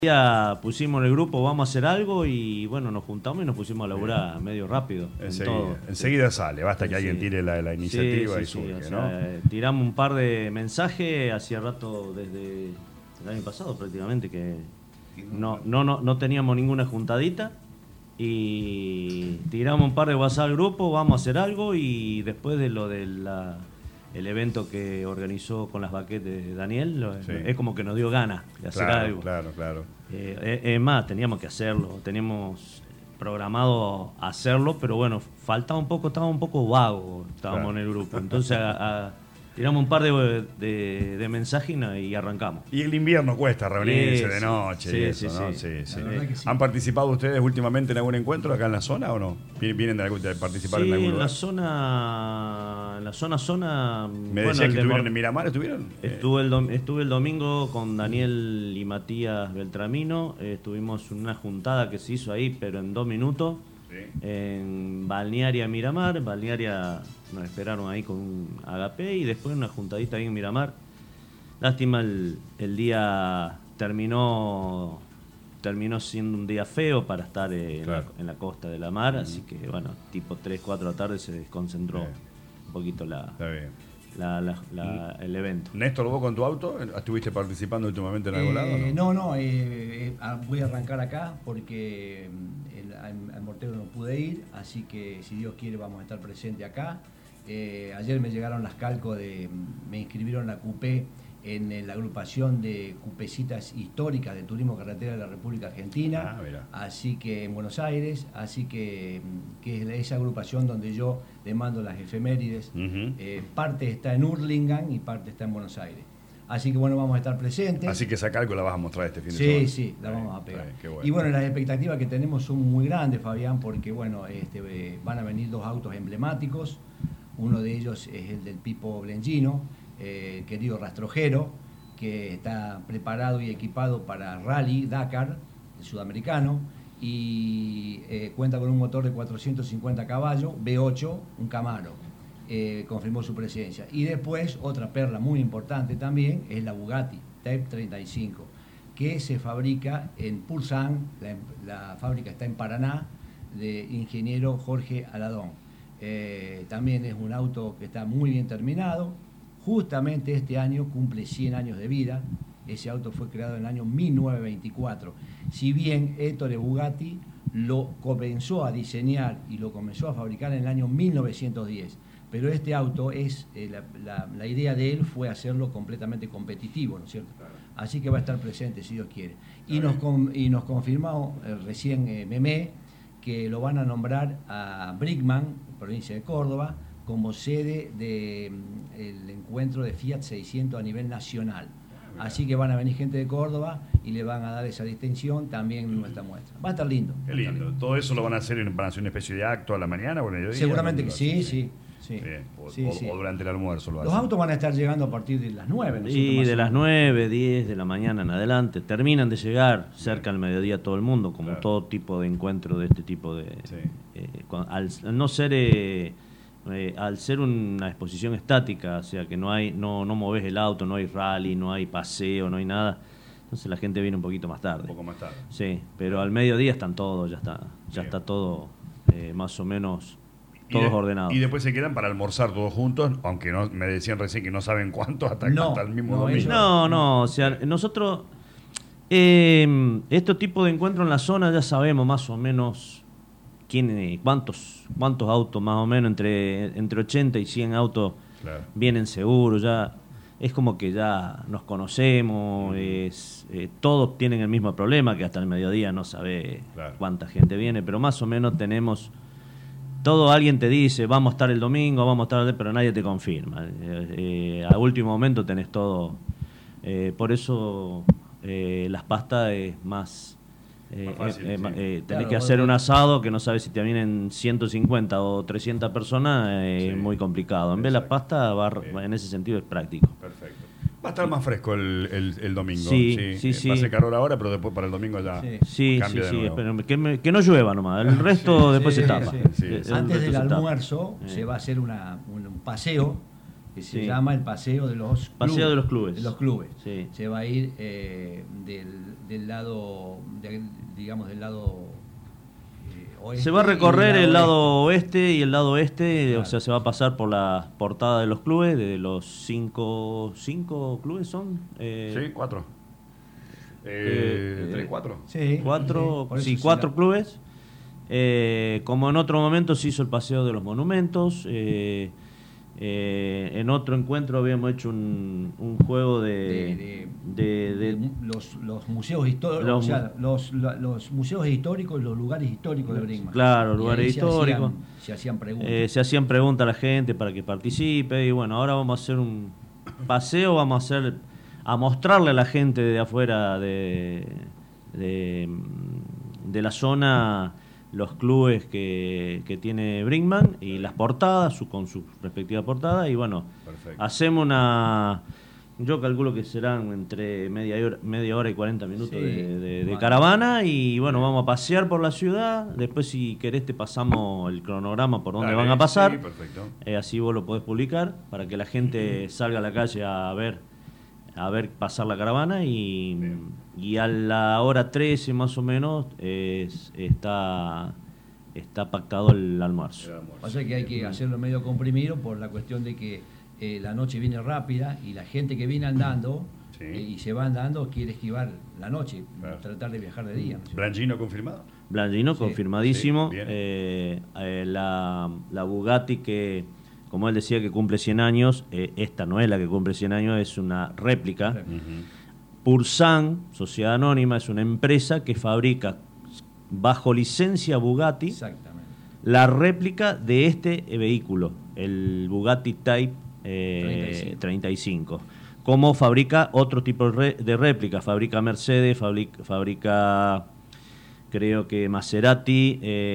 Ya pusimos en el grupo, vamos a hacer algo y bueno, nos juntamos y nos pusimos a laburar medio rápido. Enseguida sale, basta que alguien tire la iniciativa y surge, o sea, ¿no? Tiramos un par de mensajes, hacía rato desde el año pasado prácticamente que no teníamos ninguna juntadita y tiramos un par de WhatsApp al grupo, vamos a hacer algo y después de lo del el evento que organizó con las baquetes de Daniel, es como que nos dio ganas de hacer algo. Claro. Es más, teníamos que hacerlo, teníamos programado hacerlo, pero bueno, faltaba un poco, estábamos un poco vagos, estábamos en el grupo. Entonces tiramos un par de mensajes y arrancamos. Y el invierno cuesta reunirse de noche y eso, ¿no? Sí. ¿Han participado ustedes últimamente en algún encuentro acá en la zona o no? ¿Vienen de participar en algún lugar? En la zona. Me decían que estuvieron en Miramar, ¿estuvieron? Estuve el domingo con Daniel y Matías Beltramino. Estuvimos en una juntada que se hizo ahí, pero en 2 minutos. Sí. En Balnearia Miramar. Balnearia nos esperaron ahí con un agape y después una juntadita ahí en Miramar. Lástima el día terminó siendo un día feo para estar en la costa de la mar, así que bueno, tipo 3, 4 de la tarde se desconcentró un poquito el evento. Néstor, ¿vos con tu auto estuviste participando últimamente en algún lado? No, voy a arrancar acá porque al Mortero no pude ir, así que si Dios quiere vamos a estar presentes acá. Ayer me llegaron las calcos me inscribieron la CUPE en la agrupación de cupecitas históricas de turismo carretera de la República Argentina, así que en Buenos Aires, así que es esa agrupación donde yo le mando las efemérides. Parte está en Hurlingham y parte está en Buenos Aires. Así que bueno, vamos a estar presentes. Así que esa calco la vas a mostrar este fin de semana. Sí, la vamos a pegar. Bueno. Y bueno, las expectativas que tenemos son muy grandes, Fabián, porque bueno, van a venir 2 autos emblemáticos. Uno de ellos es el del Pipo Blengino, querido rastrojero, que está preparado y equipado para Rally Dakar, el sudamericano, y cuenta con un motor de 450 caballos, V8, un Camaro. Confirmó su presencia. Y después, otra perla muy importante también, es la Bugatti Type 35, que se fabrica en Pulsan, la fábrica está en Paraná, de ingeniero Jorge Aladón. También es un auto que está muy bien terminado. Justamente este año cumple 100 años de vida. Ese auto fue creado en el año 1924. Si bien Ettore Bugatti lo comenzó a diseñar y lo comenzó a fabricar en el año 1910, pero este auto la idea de él fue hacerlo completamente competitivo, ¿no es cierto? Claro. Así que va a estar presente si Dios quiere. Y nos confirmó recién Memé que lo van a nombrar a Brickman, provincia de Córdoba, como sede del encuentro de Fiat 600 a nivel nacional. Así que van a venir gente de Córdoba y le van a dar esa distinción también en nuestra muestra. Va a estar lindo. Qué lindo. ¿Todo eso lo van a hacer una especie de acto a la mañana o en el mediodía? Seguramente que sí. Bien. O durante el almuerzo lo hacen. Los autos van a estar llegando a partir de las 9, ¿no? Y de las 9, 10 de la mañana en adelante. Terminan de llegar cerca al mediodía todo el mundo, como todo tipo de encuentro de este tipo de... al no ser... al ser una exposición estática, o sea que no moves el auto, no hay rally, no hay paseo, no hay nada, entonces la gente viene un poquito más tarde. Un poco más tarde. Sí, pero al mediodía están todos, ya está todo más o menos todos ordenados. Y después se quedan para almorzar todos juntos, aunque no me decían recién que no saben cuánto hasta el mismo domingo. No, o sea, nosotros este tipo de encuentro en la zona ya sabemos más o menos cuántos autos más o menos, entre 80 y 100 autos vienen seguros, ya es como que ya nos conocemos, todos tienen el mismo problema, que hasta el mediodía no sabe cuánta gente viene, pero más o menos tenemos alguien te dice, vamos a estar el domingo, vamos a estar, pero nadie te confirma. A último momento tenés todo, por eso las pastas es más... tenés que hacer un asado que no sabes si te vienen 150 o 300 personas, muy complicado. En vez de la pasta, en ese sentido es práctico. Perfecto. Va a estar más fresco el domingo. Sí. Va a ser calor ahora, pero después para el domingo ya cambia de nuevo. Que no llueva nomás, el resto después se tapa. Antes del almuerzo se va a hacer un paseo que se llama el Paseo de los Clubes. Paseo de los Clubes. De los clubes. Sí. Se va a ir del lado, digamos, del lado oeste. Se va a recorrer el lado oeste y el lado oeste, claro. O sea, se va a pasar por la portada de los clubes, de los cinco clubes son. Sí, 4. 3, 4. Sí, 4 clubes. Como en otro momento se hizo el Paseo de los Monumentos. En otro encuentro habíamos hecho un juego de los museos históricos, los museos históricos y los lugares históricos de Brinkmann. Claro, lugares históricos. Se hacían preguntas. Se hacían preguntas a la gente para que participe. Y bueno, ahora vamos a hacer un paseo, a mostrarle a la gente de afuera de la zona los clubes que tiene Brinkmann y las portadas, con su respectiva portada. Y bueno, perfecto. Hacemos yo calculo que serán entre media hora y 40 minutos de caravana. Y bueno, vamos a pasear por la ciudad. Después, si querés, te pasamos el cronograma por dónde van a pasar. Sí, perfecto. Así vos lo podés publicar para que la gente salga a la calle a ver pasar la caravana. Y a la hora 13 más o menos está pactado el almuerzo. O sea que hay que hacerlo medio comprimido por la cuestión de que la noche viene rápida y la gente que viene andando y se va andando quiere esquivar la noche, tratar de viajar de día. ¿No? ¿Blangino confirmado? Blangino confirmadísimo. Sí, la Bugatti que, como él decía, que cumple 100 años, esta no es la que cumple 100 años, es una réplica. Pursan, Sociedad Anónima, es una empresa que fabrica bajo licencia Bugatti la réplica de este vehículo, el Bugatti Type 35. Como fabrica otro tipo de réplica, fabrica Mercedes, fabrica creo que Maserati,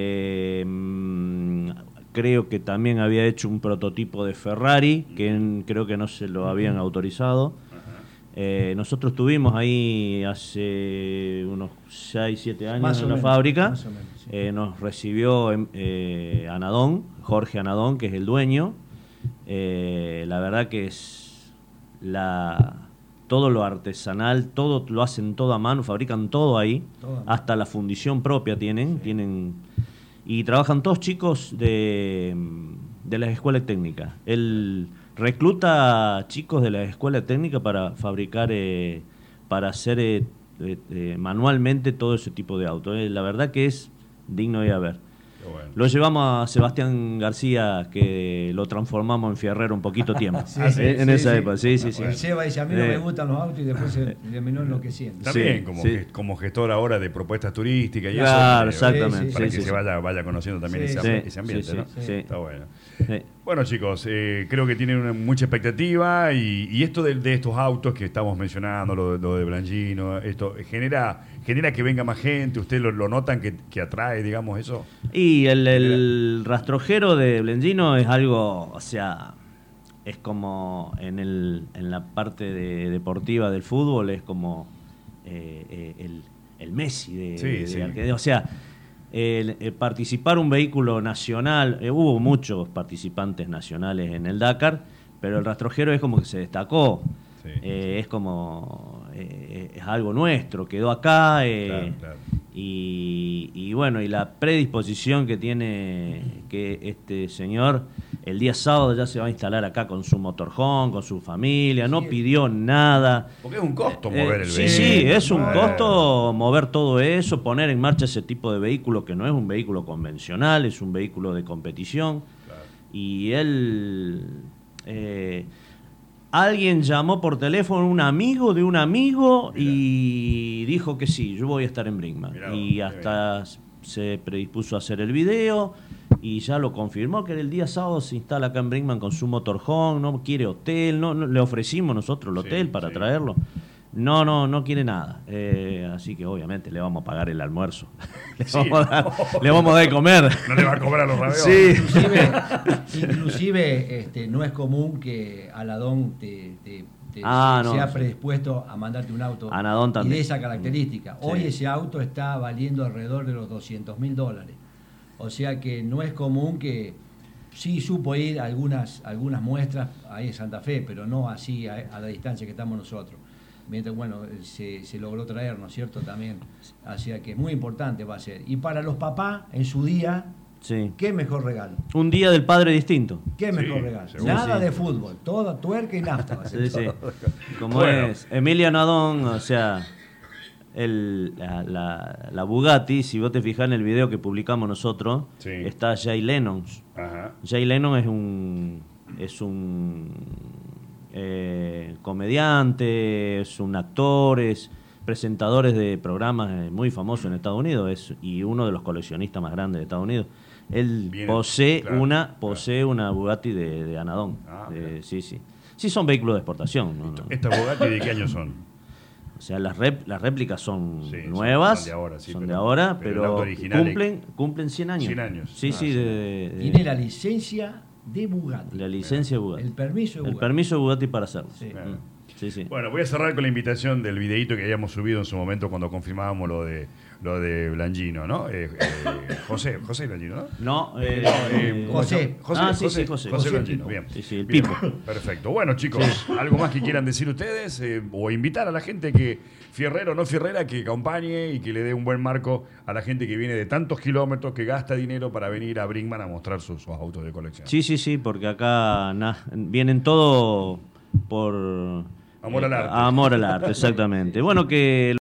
creo que también había hecho un prototipo de Ferrari, que creo que no se lo habían autorizado. Nosotros estuvimos ahí hace unos 6-7 años en la fábrica. Nos recibió Anadón, Jorge Anadón, que es el dueño. La verdad que es todo lo artesanal, todo lo hacen todo a mano, fabrican todo ahí, hasta la fundición propia tienen y trabajan todos chicos de las escuelas técnicas. Él recluta chicos de la escuela técnica para fabricar, para hacer manualmente todo ese tipo de autos. La verdad que es digno de ver. Bueno. Lo llevamos a Sebastián García, que lo transformamos en fierrero un poquito tiempo. En esa época. Sí. Seba dice, a mí no me gustan los autos y después se terminó enloqueciendo. También como gestor ahora de propuestas turísticas y claro, eso. Exactamente. Para que se vaya conociendo también ese ambiente, ¿no? Está bueno. Bueno, chicos, creo que tienen mucha expectativa y esto de estos autos que estamos mencionando, lo de Blangino, esto genera que venga más gente. ¿Ustedes lo notan que atrae, digamos, eso? Y el rastrojero de Blangino es algo, o sea, es como en la parte deportiva del fútbol, es como el Messi de Argentina. O sea, participar un vehículo nacional, hubo muchos participantes nacionales en el Dakar, pero el rastrojero es como que se destacó. Es como es algo nuestro, quedó acá. Claro. Y bueno, y la predisposición que tiene que este señor, el día sábado ya se va a instalar acá con su motorhome, con su familia, no pidió nada. Porque es un costo mover el vehículo. Sí, es un costo mover todo eso, poner en marcha ese tipo de vehículo que no es un vehículo convencional, es un vehículo de competición. Claro. Y él... alguien llamó por teléfono, un amigo de un amigo, y dijo que sí, yo voy a estar en Brinkmann. Y hasta se predispuso a hacer el video y ya lo confirmó que el día sábado se instala acá en Brinkmann con su motorhome, no quiere hotel, no le ofrecimos nosotros el hotel para traerlo. No quiere nada. Así que obviamente le vamos a pagar el almuerzo. le vamos a dar de comer. No le va a cobrar los ravioles. Sí. Inclusive no es común que Aladón sea predispuesto a mandarte un auto y de esa característica. Hoy ese auto está valiendo alrededor de los $200.000. O sea que no es común que sí supo ir a algunas muestras ahí en Santa Fe, pero no así a la distancia que estamos nosotros. Mientras, bueno, se logró traer, ¿no es cierto? También, así que muy importante va a ser. Y para los papás, en su día, sí. ¿Qué mejor regalo? Un día del padre distinto. ¿Qué mejor regalo? Nada de fútbol, todo tuerca y nafta va a ser. Sí, sí. Como bueno. Es Emiliano Adón, o sea, la Bugatti, si vos te fijás en el video que publicamos nosotros, sí. Está Jay Leno. Ajá. Jay Leno es un comediante, es un actor, es presentador de programas muy famosos en Estados Unidos y uno de los coleccionistas más grandes de Estados Unidos. Él posee una Bugatti de Anadón. Sí. Sí, son vehículos de exportación. ¿No? ¿Estas Bugatti de qué año son? O sea, las réplicas son nuevas, son de ahora, pero cumplen 100 años. 100 años. Sí. Tiene la licencia de Bugatti. La licencia de Bugatti. El permiso de Bugatti. El permiso de Bugatti para hacerlo. Sí. Sí. Bueno, voy a cerrar con la invitación del videíto que habíamos subido en su momento cuando confirmábamos lo de Blangino, ¿no? José Blangino, ¿no? José. José Blangino, bien. Sí, el Pipo. Perfecto. Bueno, chicos, ¿algo más que quieran decir ustedes? O invitar a la gente que, fierrera o no fierrera, que acompañe y que le dé un buen marco a la gente que viene de tantos kilómetros, que gasta dinero para venir a Brinkmann a mostrar sus autos de colección. Sí, porque acá vienen todo por... Amor al arte. Amor al arte, exactamente. Bueno, que